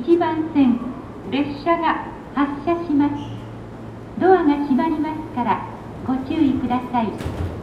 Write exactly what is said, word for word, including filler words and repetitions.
いちばん線列車が発車します。ドアが閉まりますからご注意ください。